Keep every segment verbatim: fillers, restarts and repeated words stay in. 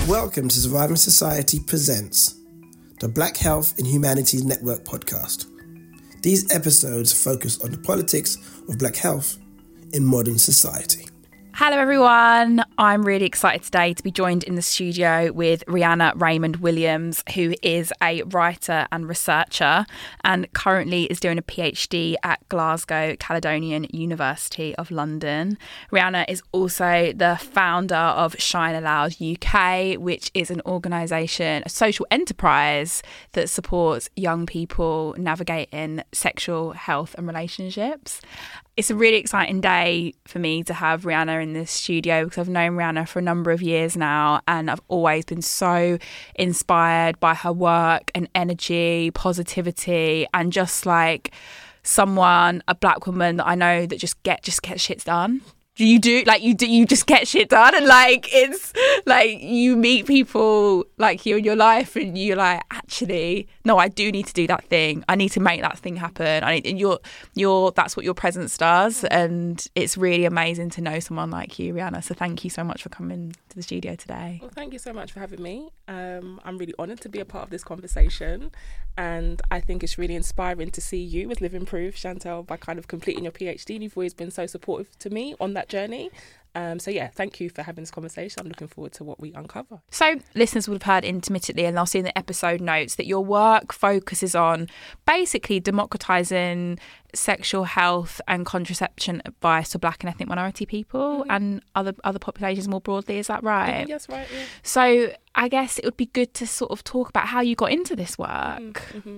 Welcome to Surviving Society Presents, the Black Health and Humanities Network podcast. These episodes focus on the politics of black health in modern society. Hello everyone, I'm really excited today to be joined in the studio with Rhianna Raymond Williams, who is a writer and researcher and currently is doing a PhD at Glasgow Caledonian University of London. Rhianna is also the founder of Shine Aloud U K, which is an organisation, a social enterprise that supports young people navigating sexual health and relationships. It's a really exciting day for me to have Rhianna in this studio because I've known Rhianna for a number of years now and I've always been so inspired by her work and energy, positivity, and just like someone, a black woman that I know that just get just gets shit done. You do like you do you just get shit done, and like it's like you meet people like you in your life and you're like, actually no, I do need to do that thing, I need to make that thing happen. I need, and you're you're that's what your presence does, and it's really amazing to know someone like you, Rhianna. So thank you so much for coming to the studio today. Well, thank you so much for having me. um I'm really honoured to be a part of this conversation, and I think it's really inspiring to see you as living proof, Chantel, by kind of completing your PhD. You've always been so supportive to me on that journey. Um, so yeah, thank you for having this conversation. I'm looking forward to what we uncover. So listeners would have heard intermittently, and they'll see in the episode notes, that your work focuses on basically democratising sexual health and contraception advice to black and ethnic minority people mm-hmm. and other other populations more broadly. Is that right? Yes, right. Yeah. So I guess it would be good to sort of talk about how you got into this work. Mm-hmm.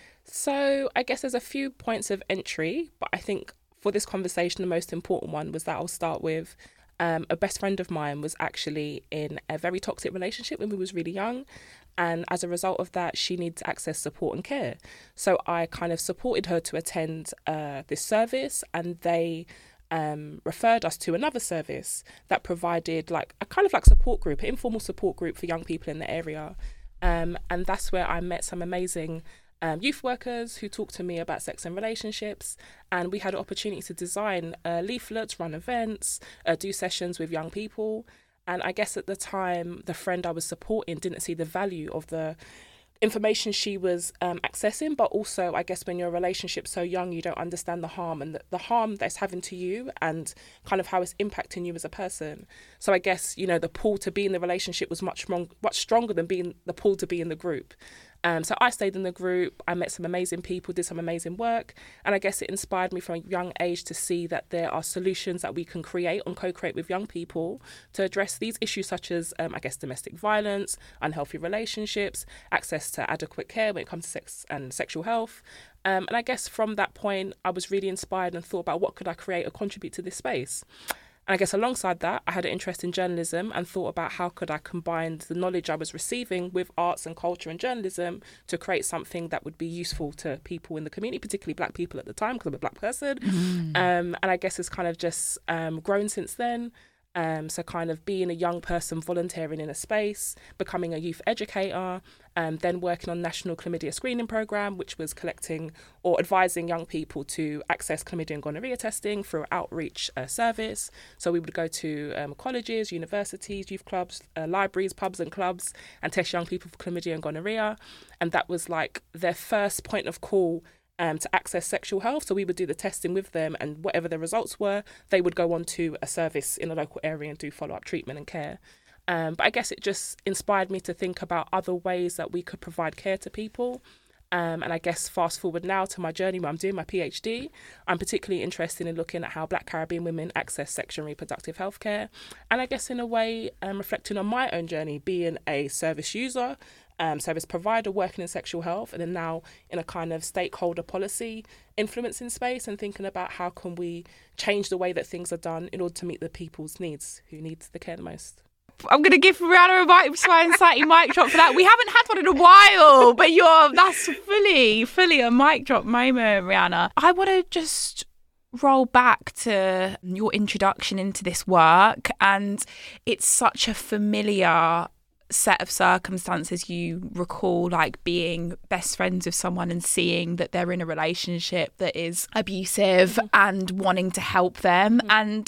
So I guess there's a few points of entry, but I think for this conversation, the most important one was that I'll start with um, a best friend of mine was actually in a very toxic relationship when we was really young. And as a result of that, she needed to access support and care. So I kind of supported her to attend uh, this service, and they um, referred us to another service that provided like a kind of like support group, an informal support group for young people in the area. Um, and that's where I met some amazing Um, youth workers who talked to me about sex and relationships, and we had an opportunity to design uh, leaflets, run events, uh, do sessions with young people. And I guess at the time, the friend I was supporting didn't see the value of the information she was um, accessing, but also I guess when you're in a relationship so young, you don't understand the harm and the, the harm that's having to you and kind of how it's impacting you as a person. So I guess, you know, the pull to be in the relationship was much, more, much stronger than being the pull to be in the group. Um, so I stayed in the group, I met some amazing people, did some amazing work, and I guess it inspired me from a young age to see that there are solutions that we can create and co-create with young people to address these issues such as, um, I guess, domestic violence, unhealthy relationships, access to adequate care when it comes to sex and sexual health. Um, and I guess from that point, I was really inspired and thought about what could I create or contribute to this space. And I guess alongside that, I had an interest in journalism and thought about how could I combine the knowledge I was receiving with arts and culture and journalism to create something that would be useful to people in the community, particularly black people at the time, because I'm a black person. Mm. Um, and I guess it's kind of just um, grown since then. Um, so kind of being a young person volunteering in a space, becoming a youth educator, um, then working on National Chlamydia Screening Programme, which was collecting or advising young people to access chlamydia and gonorrhea testing through outreach uh, service. So we would go to um, colleges, universities, youth clubs, uh, libraries, pubs and clubs and test young people for chlamydia and gonorrhea. And that was like their first point of call Um, to access sexual health. So we would do the testing with them, and whatever the results were, they would go on to a service in a local area and do follow-up treatment and care. Um, but I guess it just inspired me to think about other ways that we could provide care to people. Um, and I guess fast forward now to my journey where I'm doing my PhD, I'm particularly interested in looking at how Black Caribbean women access sexual and reproductive health care. And I guess in a way, um, reflecting on my own journey, being a service user, Um, service provider working in sexual health, and then now in a kind of stakeholder policy influencing space, and thinking about how can we change the way that things are done in order to meet the people's needs who need the care the most. I'm going to give Rhianna a mic, slightly mic drop for that. We haven't had one in a while, but you're that's fully, fully a mic drop moment, Rhianna. I want to just roll back to your introduction into this work, and it's such a familiar set of circumstances. You recall like being best friends with someone and seeing that they're in a relationship that is abusive mm-hmm. and wanting to help them. Mm-hmm. And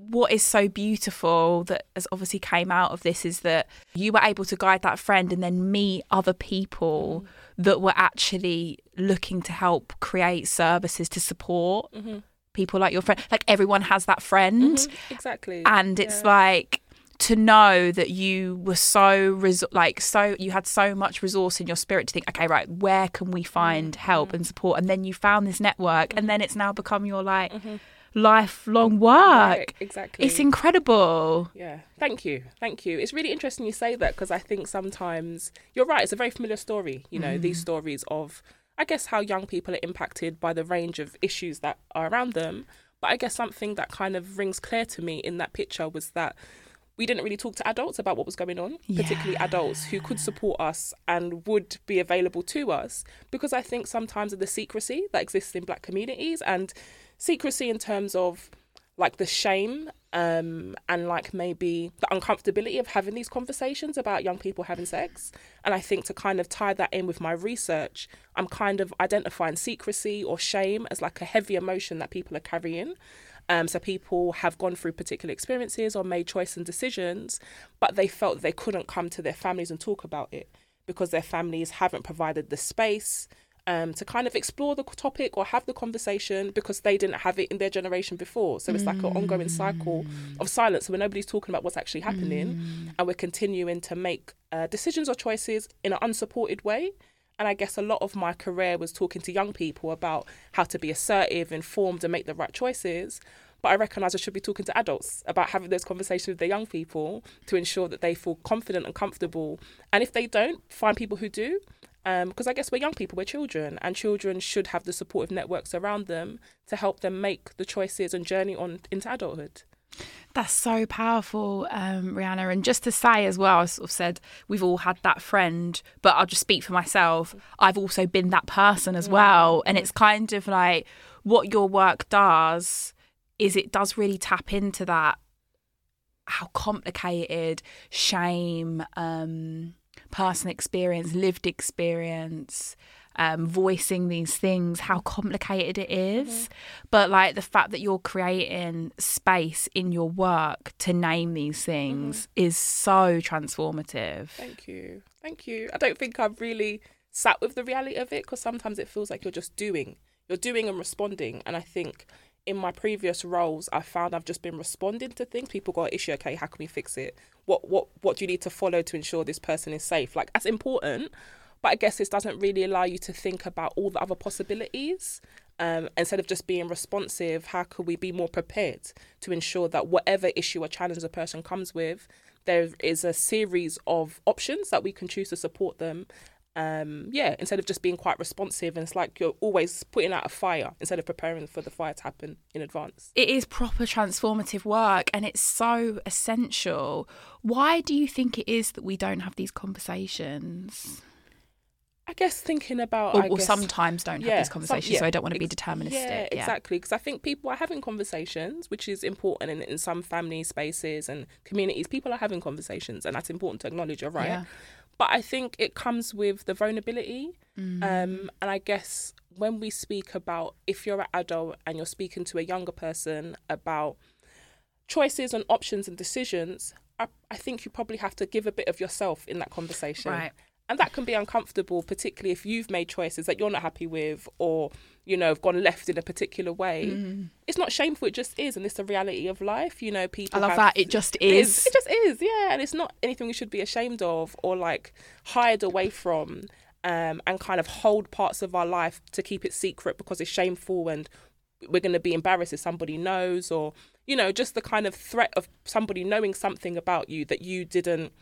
what is so beautiful that has obviously came out of this is that you were able to guide that friend and then meet other people mm. that were actually looking to help create services to support mm-hmm. people like your friend. Like everyone has that friend. Mm-hmm. Exactly. And it's yeah. like to know that you were so res- like so you had so much resource in your spirit to think, okay, right, where can we find mm-hmm. help and support? And then you found this network mm-hmm. and then it's now become your like mm-hmm. lifelong work. Right, exactly. It's incredible. Yeah. Thank you. Thank you. It's really interesting you say that, because I think sometimes you're right. It's a very familiar story. You know, mm. these stories of, I guess, how young people are impacted by the range of issues that are around them. But I guess something that kind of rings clear to me in that picture was that we didn't really talk to adults about what was going on, yeah. particularly adults who could support us and would be available to us, because I think sometimes of the secrecy that exists in Black communities, and secrecy in terms of like the shame um, and like maybe the uncomfortability of having these conversations about young people having sex. And I think to kind of tie that in with my research, I'm kind of identifying secrecy or shame as like a heavy emotion that people are carrying. Um, so people have gone through particular experiences or made choices and decisions, but they felt they couldn't come to their families and talk about it because their families haven't provided the space um, to kind of explore the topic or have the conversation, because they didn't have it in their generation before. So it's like an ongoing cycle of silence where nobody's talking about what's actually happening mm. and we're continuing to make uh, decisions or choices in an unsupported way. And I guess a lot of my career was talking to young people about how to be assertive, informed and make the right choices. But I recognise I should be talking to adults about having those conversations with the young people to ensure that they feel confident and comfortable. And if they don't, find people who do. Because um, I guess we're young people, we're children, and children should have the supportive networks around them to help them make the choices and journey on into adulthood. That's so powerful, um, Rihanna. And just to say as well, I sort of said we've all had that friend, but I'll just speak for myself. I've also been that person as well. And it's kind of like what your work does is it does really tap into that, how complicated shame, um, personal experience, lived experience, um, voicing these things, how complicated it is. Mm-hmm. But like the fact that you're creating space in your work to name these things mm-hmm. is so transformative. Thank you. Thank you. I don't think I've really sat with the reality of it, because sometimes it feels like you're just doing. You're doing and responding. And I think in my previous roles, I found I've just been responding to things. People got an issue. Okay, how can we fix it? What what what do you need to follow to ensure this person is safe? Like, that's important. But I guess this doesn't really allow you to think about all the other possibilities. Um, instead of just being responsive, how could we be more prepared to ensure that whatever issue or challenge a person comes with, there is a series of options that we can choose to support them. Um, yeah, instead of just being quite responsive, and it's like you're always putting out a fire instead of preparing for the fire to happen in advance. It is proper transformative work, and it's so essential. Why do you think it is that we don't have these conversations? I guess thinking about... Or, I or guess, sometimes don't yeah, have these conversations, some, yeah, so I don't want to be ex- deterministic. Yeah, yeah. exactly. Because I think people are having conversations, which is important in, in some family spaces and communities. People are having conversations, and that's important to acknowledge, you're right. Yeah. But I think it comes with the vulnerability. Mm. Um, and I guess when we speak about, if you're an adult and you're speaking to a younger person about choices and options and decisions, I, I think you probably have to give a bit of yourself in that conversation. Right. And that can be uncomfortable, particularly if you've made choices that you're not happy with, or, you know, have gone left in a particular way. Mm. It's not shameful, it just is. And it's the reality of life. You know, people I love have, that. It just is. It, is. it just is, yeah. And it's not anything we should be ashamed of or like hide away from um, and kind of hold parts of our life to keep it secret because it's shameful and we're going to be embarrassed if somebody knows, or, you know, just the kind of threat of somebody knowing something about you that you didn't...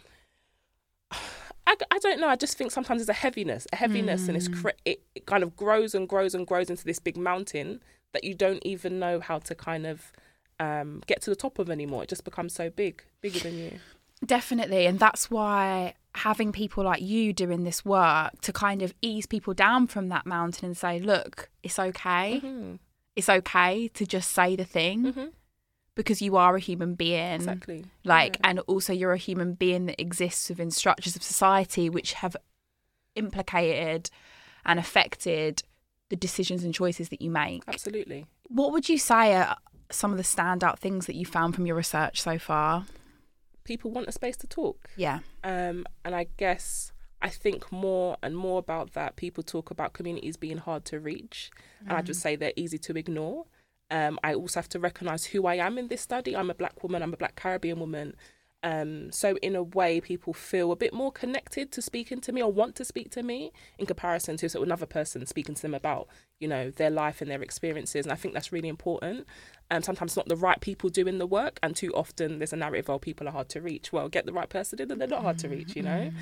I, I don't know. I just think sometimes there's a heaviness, a heaviness, mm. and it's cre- it, it kind of grows and grows and grows into this big mountain that you don't even know how to kind of um, get to the top of anymore. It just becomes so big, bigger than you. Definitely. And that's why having people like you doing this work to kind of ease people down from that mountain and say, look, it's okay. Mm-hmm. It's okay to just say the thing. Mm-hmm. Because you are a human being. Exactly. Like, yeah. and also you're a human being that exists within structures of society which have implicated and affected the decisions and choices that you make. Absolutely. What would you say are, some of the standout things that you found from your research so far? People want a space to talk. Yeah. Um, and I guess I think more and more about that. People talk about communities being hard to reach, mm. and I just say they're easy to ignore. Um, I also have to recognise who I am in this study. I'm a black woman. I'm a black Caribbean woman. Um, so in a way, people feel a bit more connected to speaking to me or want to speak to me in comparison to sort of another person speaking to them about, you know, their life and their experiences. And I think that's really important. Um, sometimes it's not the right people doing the work. And too often there's a narrative, oh, people are hard to reach. Well, get the right person in and they're not hard to reach, you know.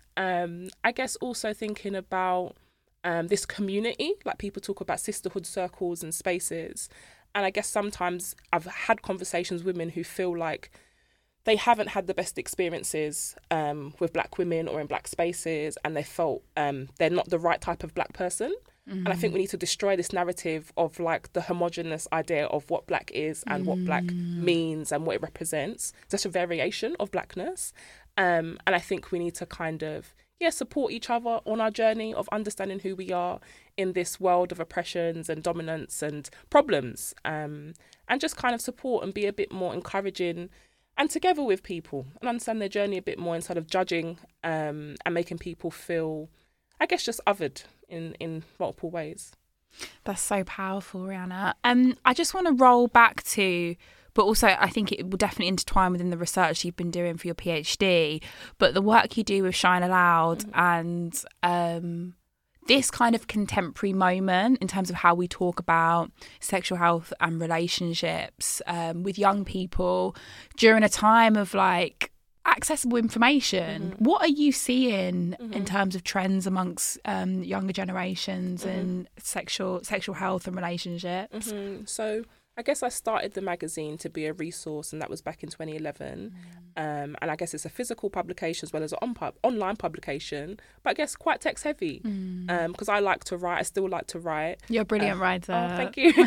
Um, I guess also thinking about um, this community, like people talk about sisterhood circles and spaces. And I guess sometimes I've had conversations with women who feel like they haven't had the best experiences um, with black women or in black spaces, and they felt um, they're not the right type of black person. Mm-hmm. And I think we need to destroy this narrative of like the homogenous idea of what black is and mm. what black means and what it represents. It's just a variation of blackness. Um, and I think we need to kind of, yeah, support each other on our journey of understanding who we are in this world of oppressions and dominance and problems. Um, and just kind of support and be a bit more encouraging and together with people and understand their journey a bit more instead of judging um, and making people feel, I guess, just othered in, in multiple ways. That's so powerful, Rihanna. Um, I just want to roll back to, but also I think it will definitely intertwine within the research you've been doing for your PhD, but the work you do with Shine Aloud mm-hmm. and um, this kind of contemporary moment in terms of how we talk about sexual health and relationships um, with young people during a time of like accessible information. Mm-hmm. What are you seeing mm-hmm. in terms of trends amongst um, younger generations mm-hmm. and sexual sexual health and relationships? Mm-hmm. So I guess I started the magazine to be a resource, and that was back in twenty eleven. Mm. Um, and I guess it's a physical publication as well as an on pub- online publication, but I guess quite text heavy because mm. um, I like to write. I still like to write. You're a brilliant um, writer. Oh, thank you.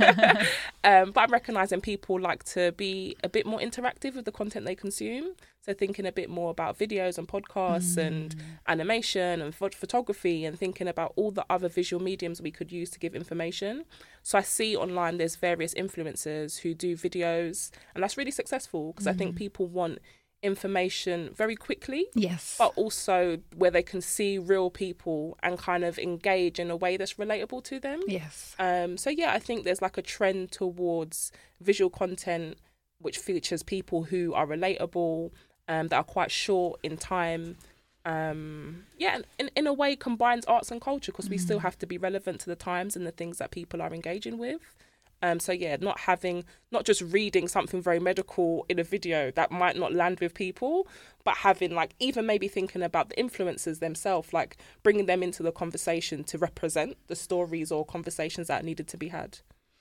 um, but I'm recognising people like to be a bit more interactive with the content they consume. So thinking a bit more about videos and podcasts mm. and animation and ph- photography and thinking about all the other visual mediums we could use to give information. So I see online there's various influencers who do videos, and that's really successful because mm. I think people want information very quickly. Yes. But also where they can see real people and kind of engage in a way that's relatable to them. Yes. Um. So yeah, I think there's like a trend towards visual content which features people who are relatable, um, that are quite short in time. Um, yeah, and in, in a way combines arts and culture because mm. we still have to be relevant to the times and the things that people are engaging with. Um, so yeah, not having, not just reading something very medical in a video that might not land with people, but having like, even maybe thinking about the influencers themselves, like bringing them into the conversation to represent the stories or conversations that needed to be had.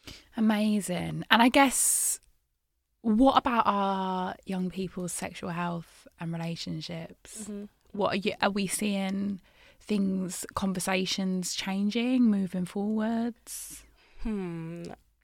Amazing. And I guess, what about our young people's sexual health and relationships? Mm-hmm. What are you, are we seeing things, conversations changing, moving forwards? Hmm.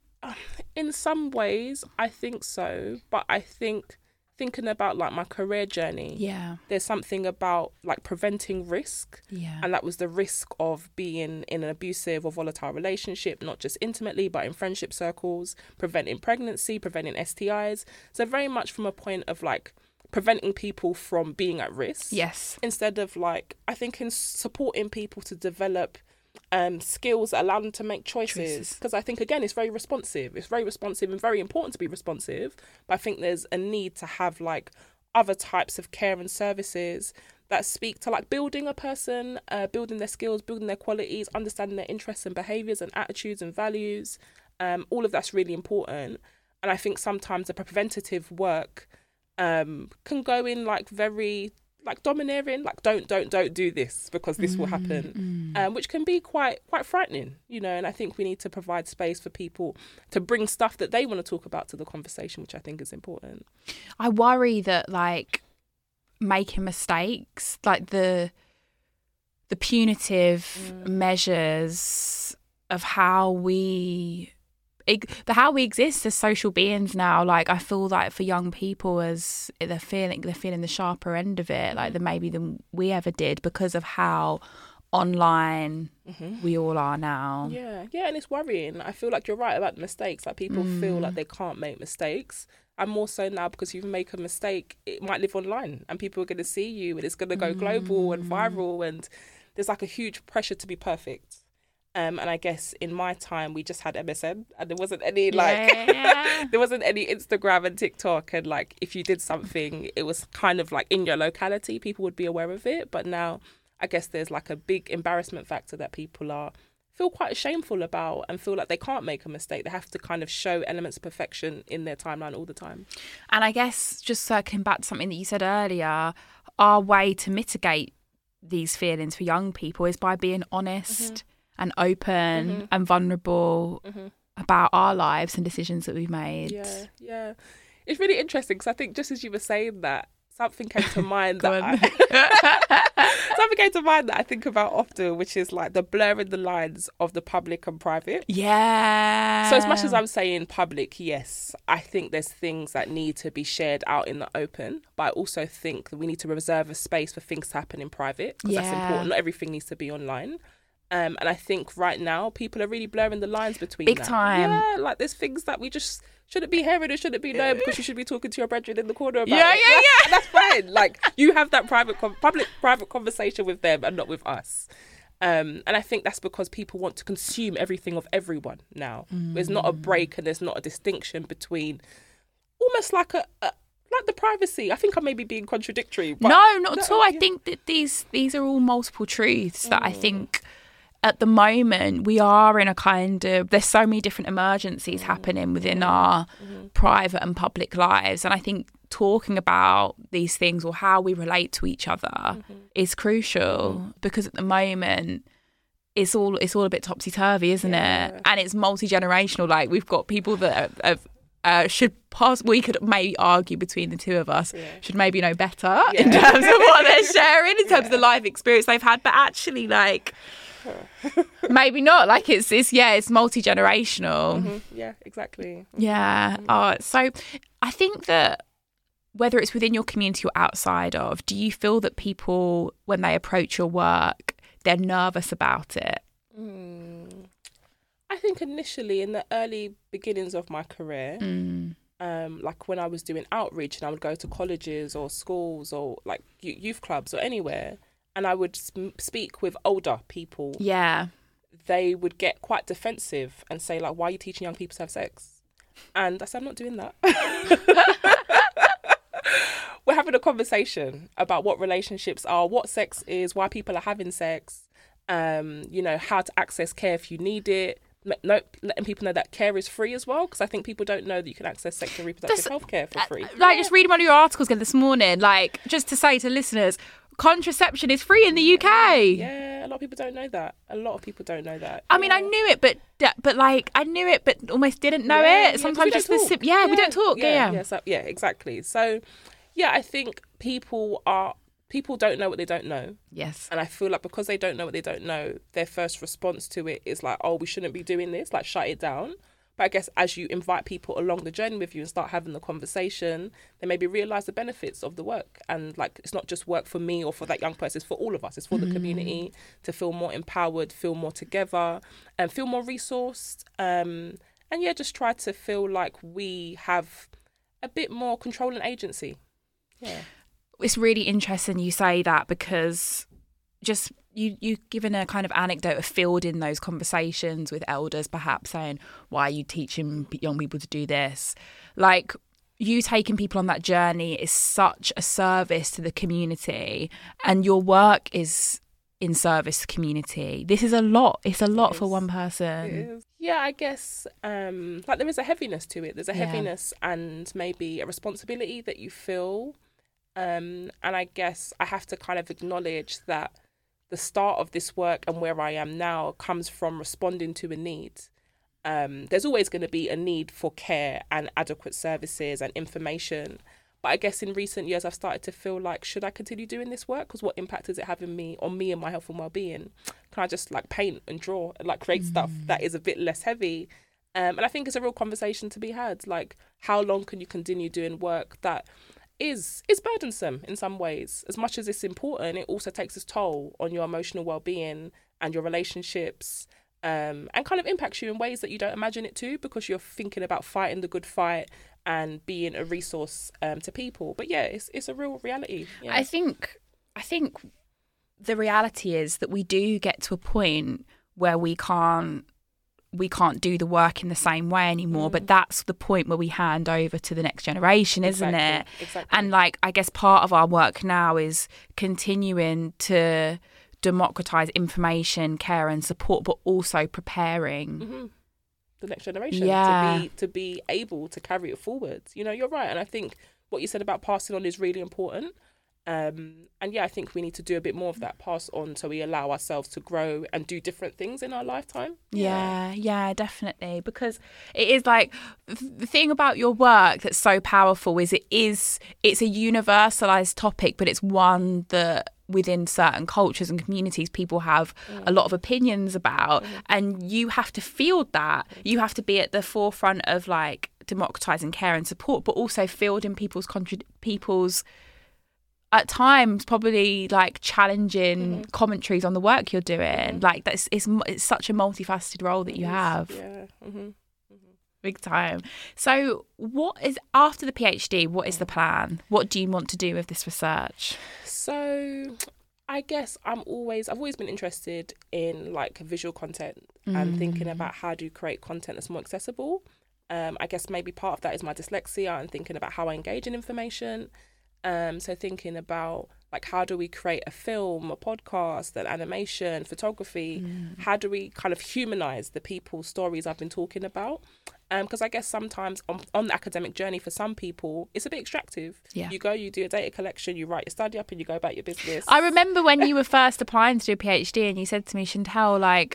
In some ways, I think so. But I think thinking about like my career journey, yeah, there's something about like preventing risk. Yeah. And that was the risk of being in an abusive or volatile relationship, not just intimately, but in friendship circles, preventing pregnancy, preventing S T Is. So very much from a point of like preventing people from being at risk. Yes. Instead of like, I think in supporting people to develop um, skills that allow them to make choices. Because I think, again, it's very responsive. It's very responsive and very important to be responsive. But I think there's a need to have like other types of care and services that speak to like building a person, uh, building their skills, building their qualities, understanding their interests and behaviours and attitudes and values. Um, all of that's really important. And I think sometimes the preventative work um, can go in like very like domineering, like don't, don't, don't do this because this mm, will happen, mm. um, which can be quite, quite frightening, you know. And I think we need to provide space for people to bring stuff that they want to talk about to the conversation, which I think is important. I worry that like making mistakes, like the the punitive mm. measures of how we. The how we exist as social beings now, like I feel like for young people, as they're feeling they're feeling the sharper end of it, like than maybe than we ever did, because of how online mm-hmm. we all are now. Yeah, yeah, and it's worrying. I feel like you're right about the mistakes. Like people mm. feel like they can't make mistakes. And more so now because if you make a mistake, it might live online and people are going to see you and it's going to go mm. global and viral, and there's like a huge pressure to be perfect. Um, and I guess in my time, we just had M S N and there wasn't any like, yeah. there wasn't any Instagram and TikTok. And like, if you did something, it was kind of like in your locality, people would be aware of it. But now I guess there's like a big embarrassment factor that people are feel quite shameful about and feel like they can't make a mistake. They have to kind of show elements of perfection in their timeline all the time. And I guess just circling back to something that you said earlier, our way to mitigate these feelings for young people is by being honest. Mm-hmm. and open mm-hmm. and vulnerable mm-hmm. about our lives and decisions that we've made. Yeah, yeah. It's really interesting because I think just as you were saying that, something came to mind that I, something came to mind that I think about often, which is like the blurring the lines of the public and private. Yeah. So as much as I'm saying public, yes, I think there's things that need to be shared out in the open, but I also think that we need to reserve a space for things to happen in private because yeah. that's important. Not everything needs to be online. Um, and I think right now people are really blurring the lines between Big that. time. Yeah, like there's things that we just shouldn't be hearing or shouldn't be known because you should be talking to your brethren in the corner about yeah, it. Yeah, yeah, yeah. That's fine. Like you have that private, com- public, private conversation with them and not with us. Um, and I think that's because people want to consume everything of everyone now. Mm. There's not a break and there's not a distinction between almost like a... a like the privacy. I think I may be being contradictory. But no, not at no, all. yeah. I think that these these are all multiple truths that mm. I think... At the moment, we are in a kind of, there's so many different emergencies mm-hmm. happening within our mm-hmm. private and public lives. And I think talking about these things or how we relate to each other mm-hmm. is crucial mm-hmm. because at the moment, it's all it's all a bit topsy-turvy, isn't yeah. it? And it's multi-generational. Like we've got people that have, uh, should pass, we could maybe argue between the two of us, yeah. should maybe know better yeah. in terms of what they're sharing, in terms yeah. of the life experience they've had. But actually, like... maybe not. Like it's it's yeah, it's multi-generational. Mm-hmm. Yeah, exactly. Yeah. Mm-hmm. Oh, so I think that whether it's within your community or outside of, do you feel that people, when they approach your work, they're nervous about it? Mm. I think initially in the early beginnings of my career, mm. um, like when I was doing outreach and I would go to colleges or schools or like youth clubs or anywhere, and I would speak with older people. Yeah. They would get quite defensive and say, like, why are you teaching young people to have sex? And I said, I'm not doing that. We're having a conversation about what relationships are, what sex is, why people are having sex, um, you know, how to access care if you need it. No, letting people know that care is free as well, because I think people don't know that you can access sexual reproductive health care for free. Uh, like, just reading one of your articles again this morning, like, just to say to listeners, contraception is free in the U K. Yeah, a lot of people don't know that. A lot of people don't know that. I yeah. mean, I knew it, but but like I knew it, but almost didn't know yeah, it. Sometimes yeah, just the sim- yeah, yeah, we don't talk. Yeah, yeah, yeah, yeah, so, yeah, exactly. So, yeah, I think people are people don't know what they don't know. Yes, and I feel like because they don't know what they don't know, their first response to it is like, "Oh, we shouldn't be doing this." Like, shut it down. But I guess as you invite people along the journey with you and start having the conversation, they maybe realise the benefits of the work. And like, it's not just work for me or for that young person, it's for all of us. It's for mm. the community to feel more empowered, feel more together and feel more resourced. Um, and yeah, just try to feel like we have a bit more control and agency. Yeah. It's really interesting you say that, because just you you've given a kind of anecdote of fielding those conversations with elders, perhaps saying, why are you teaching young people to do this? Like, you taking people on that journey is such a service to the community, and your work is in service to community. This is a lot. It's a lot for one person. It is. Yeah, I guess um, like there is a heaviness to it. There's a heaviness yeah. and maybe a responsibility that you feel. Um, and I guess I have to kind of acknowledge that the start of this work and where I am now comes from responding to a need. Um, there's always going to be a need for care and adequate services and information. But I guess in recent years, I've started to feel like, should I continue doing this work? Because what impact is it having me on me and my health and well-being? Can I just like paint and draw and like create mm. stuff that is a bit less heavy? Um, and I think it's a real conversation to be had. Like, how long can you continue doing work that is is burdensome in some ways. As much as it's important, it also takes its toll on your emotional well-being and your relationships, um, and kind of impacts you in ways that you don't imagine it to, because you're thinking about fighting the good fight and being a resource um, to people. But yeah, it's it's a real reality. Yeah. I think I think the reality is that we do get to a point where we can't we can't do the work in the same way anymore, mm. but that's the point where we hand over to the next generation, isn't exactly. it? Exactly. And like, I guess part of our work now is continuing to democratize information, care and support, but also preparing mm-hmm. the next generation yeah. to be to be able to carry it forward. You know, you're right. And I think what you said about passing on is really important. Um, and yeah, I think we need to do a bit more of that, pass on, so we allow ourselves to grow and do different things in our lifetime. Yeah, yeah, yeah, definitely. Because it is like, the thing about your work that's so powerful is it is, it's a universalized topic, but it's one that within certain cultures and communities people have mm. a lot of opinions about, mm. and you have to field that. You have to be at the forefront of like democratizing care and support, but also fielding people's contra- people's at times probably like challenging mm-hmm. commentaries on the work you're doing. Mm-hmm. Like that's it's it's such a multifaceted role that you have. Yeah. Mm-hmm. Mm-hmm. Big time. So what is, after the PhD, what is the plan? What do you want to do with this research? So I guess I'm always I've always been interested in like visual content mm. and thinking about how do you create content that's more accessible. Um, I guess maybe part of that is my dyslexia and thinking about how I engage in information. Um, so thinking about like how do we create a film, a podcast, an animation, photography? Mm. How do we kind of humanize the people's stories I've been talking about? Because um, I guess sometimes on, on the academic journey for some people, it's a bit extractive. Yeah. You go, you do a data collection, you write your study up and you go about your business. I remember when you were first applying to do a PhD and you said to me, Chantel, like,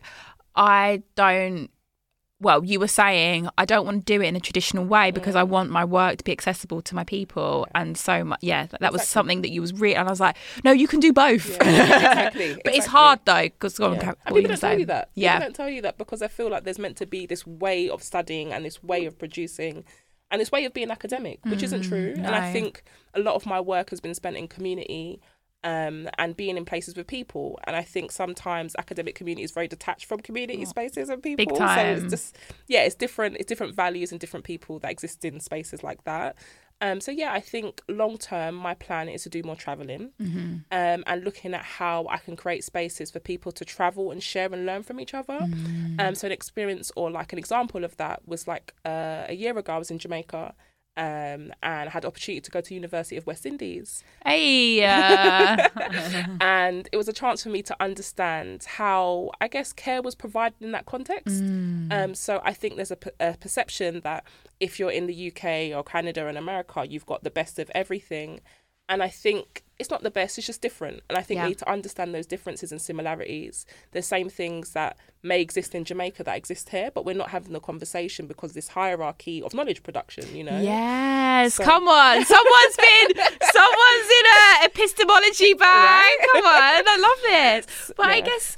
I don't, well, you were saying, I don't want to do it in a traditional way because mm. I want my work to be accessible to my people. Yeah. And so much, yeah, that, that exactly. was something that you was really, and I was like, no, you can do both. Yeah, exactly. But exactly. it's hard though, because yeah. and people don't tell you that. Yeah. People don't tell you that because I feel like there's meant to be this way of studying and this way of producing and this way of being academic, which mm, isn't true. no. And I think a lot of my work has been spent in community Um, and being in places with people. And I think sometimes academic community is very detached from community oh, spaces and people. Big time. So it's just, yeah, it's different. It's different values and different people that exist in spaces like that. Um, so yeah, I think long term, my plan is to do more traveling mm-hmm. um, and looking at how I can create spaces for people to travel and share and learn from each other. Mm. Um, so an experience or like an example of that was like uh, a year ago, I was in Jamaica. Um, and had the opportunity to go to University of West Indies. Hey, uh... and it was a chance for me to understand how, I guess, care was provided in that context. Mm. Um, so I think there's a, a perception that if you're in the U K or Canada and America, you've got the best of everything. And I think it's not the best, it's just different. And I think yeah. we need to understand those differences and similarities. The same things that may exist in Jamaica that exist here, but we're not having the conversation because this hierarchy of knowledge production, you know? Yes, so, come on. Someone's been, someone's in a epistemology bag. Right? Come on, I love this. But yeah. I guess...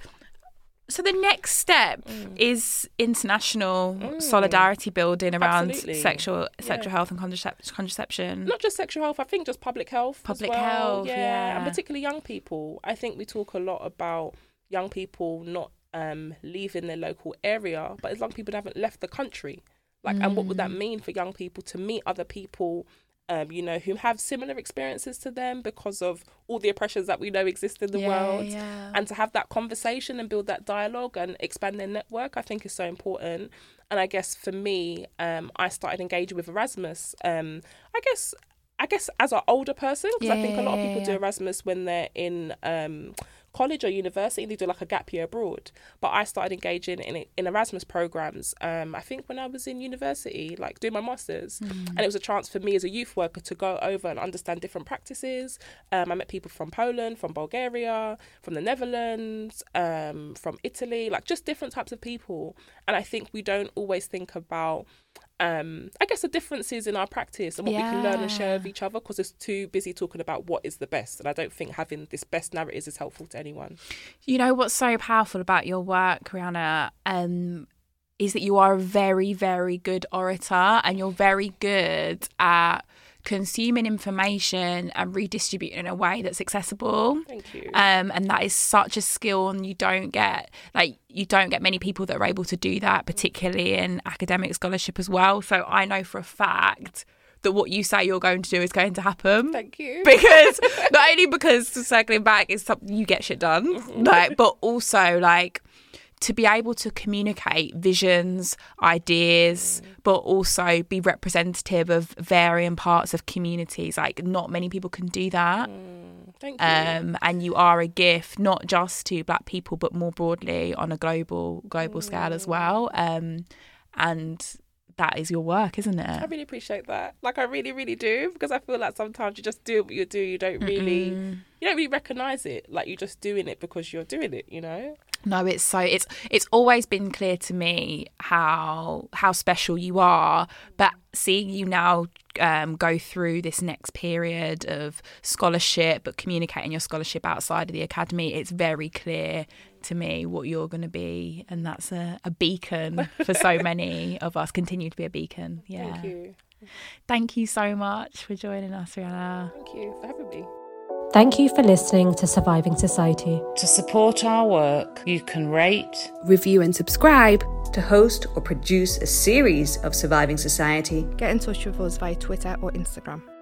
So the next step mm. is international mm. solidarity building around Absolutely. sexual sexual yeah. health and contracep- contraception. Not just sexual health, I think just public health. Public as well. health, yeah. yeah. And particularly young people. I think we talk a lot about young people not um, leaving their local area, but as long as people haven't left the country. Like, mm. and what would that mean for young people to meet other people Um, you know, who have similar experiences to them because of all the oppressions that we know exist in the yeah, world. Yeah. And to have that conversation and build that dialogue and expand their network, I think is so important. And I guess for me, um, I started engaging with Erasmus, um, I guess, I guess as an older person, because yeah, I think a lot of people yeah. do Erasmus when they're in um, college or university, they do like a gap year abroad. But I started engaging in in Erasmus programs, um, I think when I was in university, like doing my masters. Mm. And it was a chance for me as a youth worker to go over and understand different practices. Um, I met people from Poland, from Bulgaria, from the Netherlands, um, from Italy, like just different types of people. And I think we don't always think about Um, I guess the differences in our practice and what yeah. we can learn and share with each other, because it's too busy talking about what is the best. And I don't think having this best narratives is helpful to anyone. You know what's so powerful about your work, Rihanna, um, is that you are a very, very good orator and you're very good at consuming information and redistributing in a way that's accessible. Thank you. Um, and that is such a skill, and you don't get like you don't get many people that are able to do that, particularly in academic scholarship as well. So I know for a fact that what you say you're going to do is going to happen. Thank you. Because not only because circling back is something you get shit done, Mm-hmm. like, but also like to be able to communicate visions, ideas, mm. but also be representative of varying parts of communities. Like not many people can do that. Mm. Thank you. Um, and you are a gift, not just to Black people, but more broadly on a global global mm. scale as well. Um, and that is your work, isn't it? I really appreciate that. Like I really, really do, because I feel like sometimes you just do what you do. You don't really, Mm-mm. you don't really recognise it. Like you're just doing it because you're doing it, you know? No, it's so it's it's always been clear to me how how special you are, but seeing you now um, go through this next period of scholarship, but communicating your scholarship outside of the academy, it's very clear to me what you're going to be, and that's a, a beacon for so many of us. Continue to be a beacon. Yeah. Thank you. Thank you so much for joining us, Rihanna. Thank you for having me. Thank you for listening to Surviving Society. To support our work, you can rate, review and subscribe. To host or produce a series of Surviving Society, get in touch with us via Twitter or Instagram.